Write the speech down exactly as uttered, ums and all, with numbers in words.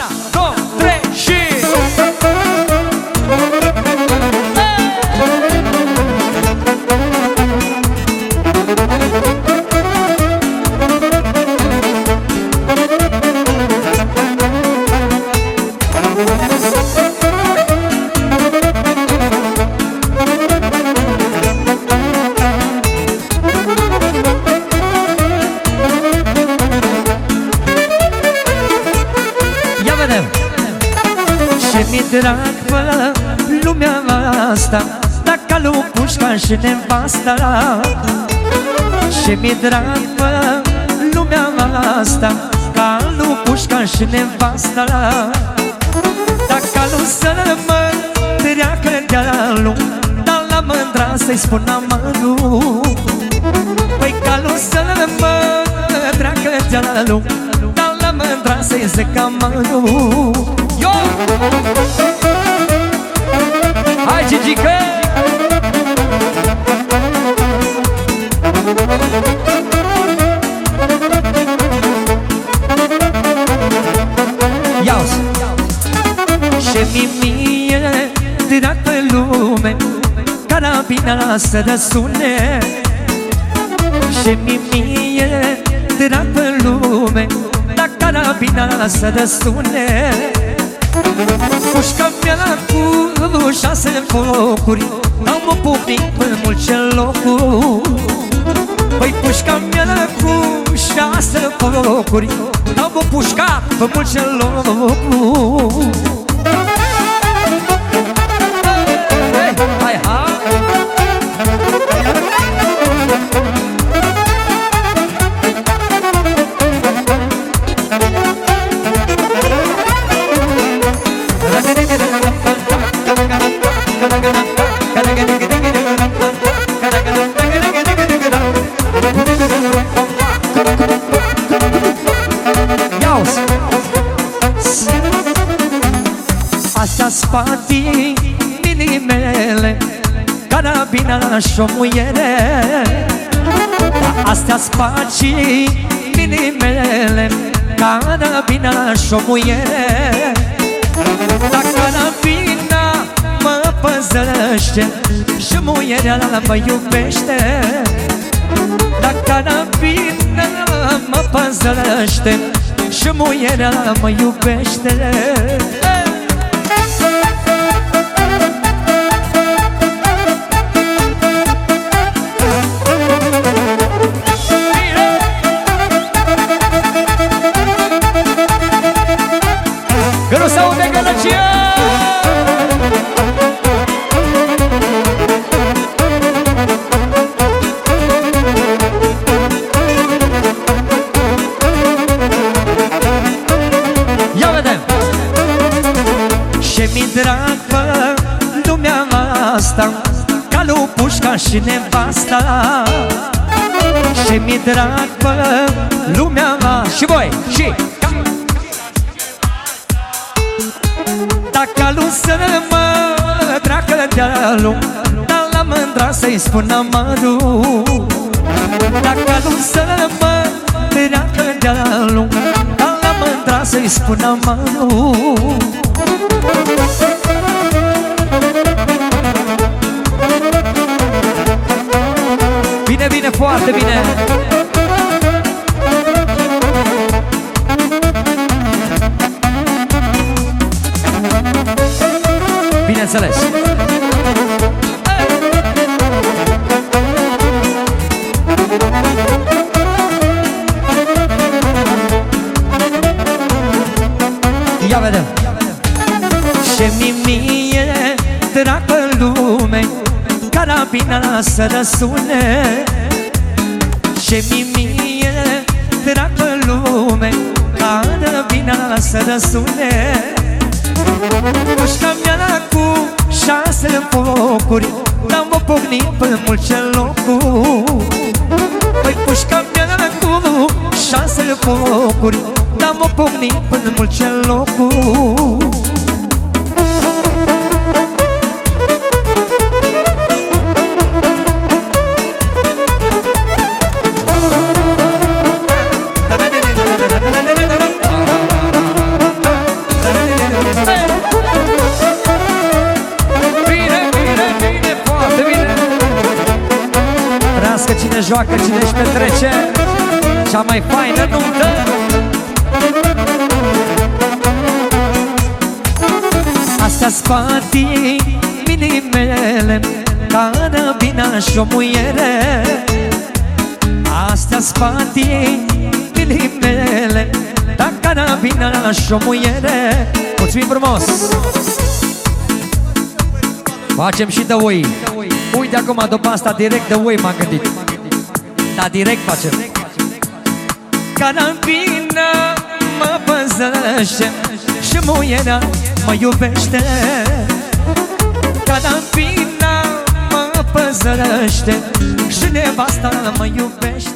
Una, două, trei și... Ce-mi drag fă lumea asta, dacă lui Pușca și nevasta. Ce-mi drag fă lumea asta, ca lui Pușca și nevasta. Dacă lui să mă treacă de-a lui, dar la mândra să-i spun amarul. Păi ca lui să mă treacă de-a lui, dar la mândra să-i zic amarul. Yo! Hai, Gigică! Ia-ți! Și-mi mie drag pe lume, carabina să răsune. Și-mi mie drag pe lume, la carabina să răsune. Pușca mea cu șase focuri, am o pupnic pe multe locuri. Păi pușca mea cu șase focuri, am o pușca pe multe locuri. Hai, hai! Astea-s patimile mele, carabina și-o muiere. Astea-s patimile mele, carabina și-o muiere. Da carabina mă păzăște și muierea mă iubește. Da carabina mă păzăște și muierea mă iubește. Că nu se aude gălăcia! Ia vedem! Ce-mi drag fă lumea asta, ca lui Pușca și nevasta. Ce-mi drag fă lumea asta. Și voi, și... Dacă lui să mă treacă de-a lui, dar la mândra să-i spun amarul. Dacă lui să mă treacă de-a lui, dar la mândra să-i spun amarul. Bine, bine, foarte bine! Bineînțeles! Ia vedem! Ce-mi mie drag pe lume, carabina să răsune. Ce-mi mie drag pe lume, carabina să răsune. Pușca mea cu șase focuri, n-am o pocnit pe multe locuri. Păi pușca mea cu șase focuri, n-am o pocnit pe multe locuri. joacă, cine își petrece cea mai faină nuntă. Astea-s patii minimele, carabina și o muiere. Astea-s patii minimele, da carabina și o muiere. Mulțumim frumos! Facem și de oi. Uite acum, după asta, direct de oi m-am gândit. Da, direct facem. Carabina mă păzăște și muierea mă iubește. Carabina mă păzăște și nevasta mă iubește.